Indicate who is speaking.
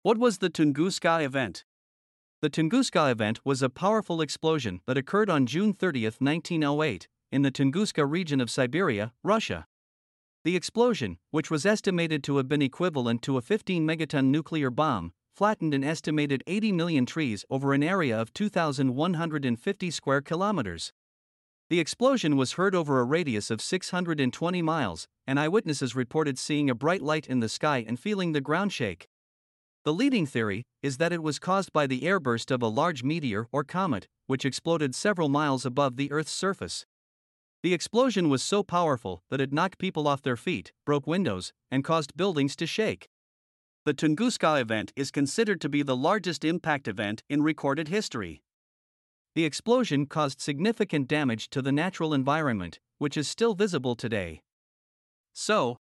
Speaker 1: What was the Tunguska event? The Tunguska event was a powerful explosion that occurred on June 30, 1908, in the Tunguska region of Siberia, Russia. The explosion, which was estimated to have been equivalent to a 15 megaton nuclear bomb, flattened an estimated 80 million trees over an area of 2,150 square kilometers. The explosion was heard over a radius of 620 miles, and eyewitnesses reported seeing a bright light in the sky and feeling the ground shake. The leading theory is that it was caused by the airburst of a large meteor or comet, which exploded several miles above the Earth's surface. The explosion was so powerful that it knocked people off their feet, broke windows, and caused buildings to shake. The Tunguska event is considered to be the largest impact event in recorded history. The explosion caused significant damage to the natural environment, which is still visible today. So,